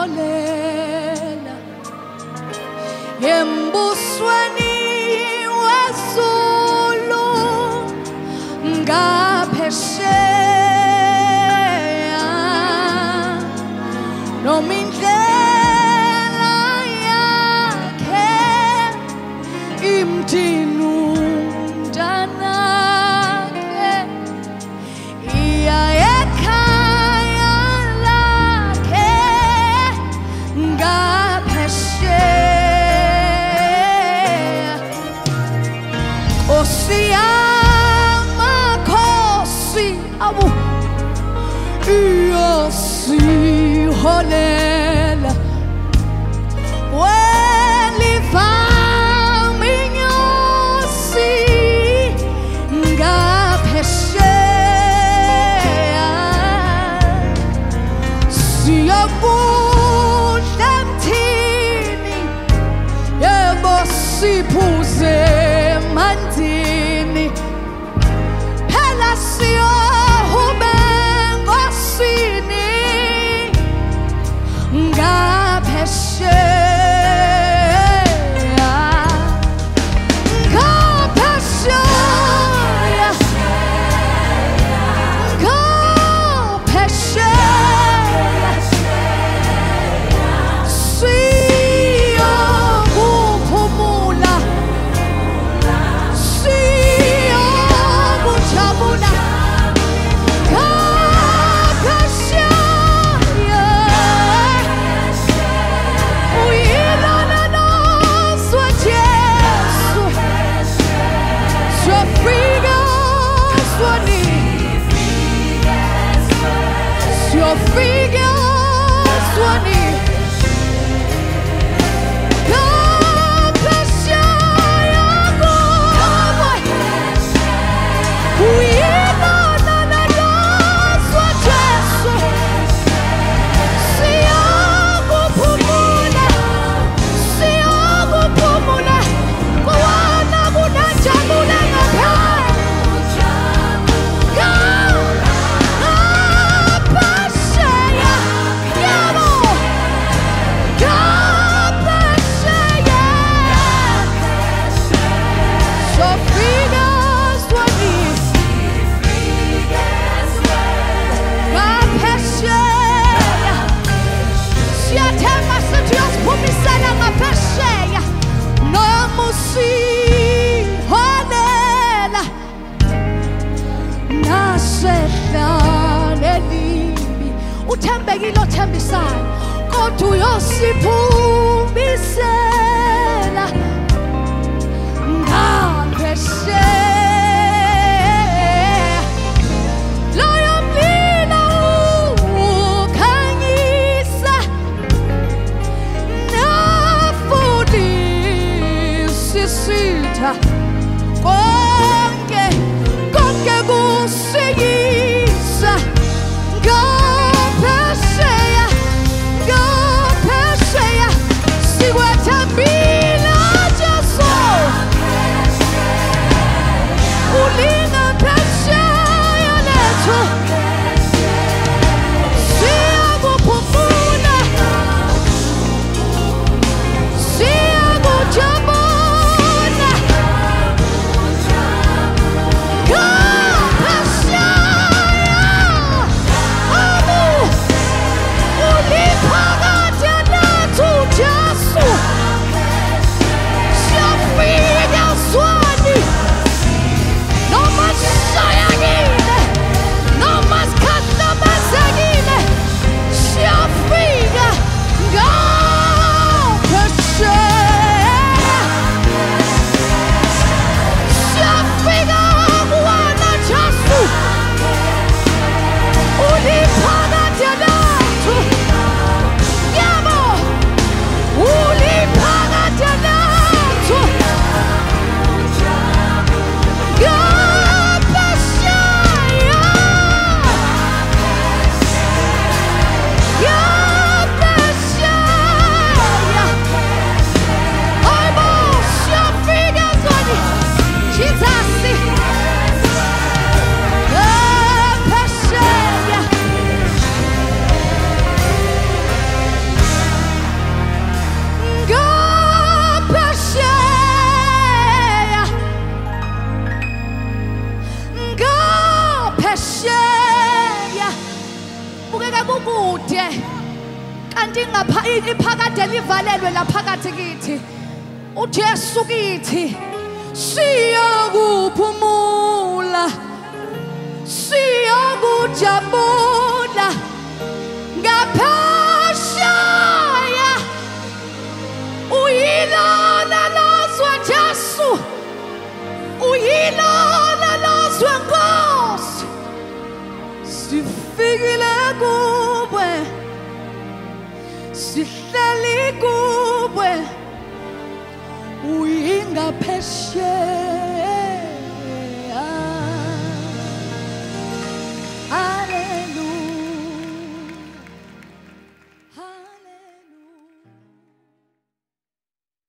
siholela embusweni wezulu ngaphesheya noma indlela yakhe imdinundanakhe iya ekhaya lakhe ngaphesheya Nkosi yamakhosi awu iyasiholela welivama inyosi ngaphesheya siyakudla emthini yebo siphuze emanzini phela siyohuma engosini ngaphesheya ngaphesheya ngaphesheya siyokuphumula siyokujabula ngaphesheya uyilona noswa Jesu siyofika swani siyofika swani ngaphesheya kuwe uyilona noswa Jesu siyokuphumula siyokuphumula kuwona kunajabule ngaphesheya yabo ngaphesheya sofika swani ngaphesheya siyathemba sithi uyosiphumisela ngaphesheya noma usiholela nasedlalelibi uthembekile othembisayo kodwa uyosiphumisela ngaphesheya loyo mlilo ukhanyisa nafudisisitha konke kusiyisa ngaphesheya ngaphesheya sikwethembile Jesu ulinga phesheya lethu siyakuphumula siyakujabula kude kanti iphakade livalelwe laphakathi kithi uJesu kithi siyakuphumula siyakujabula ngaphesheya uyilona lozwe Jesu uyilona lozwe Nkosi sifikile kuwe sihleli kuwe uyingaphesheya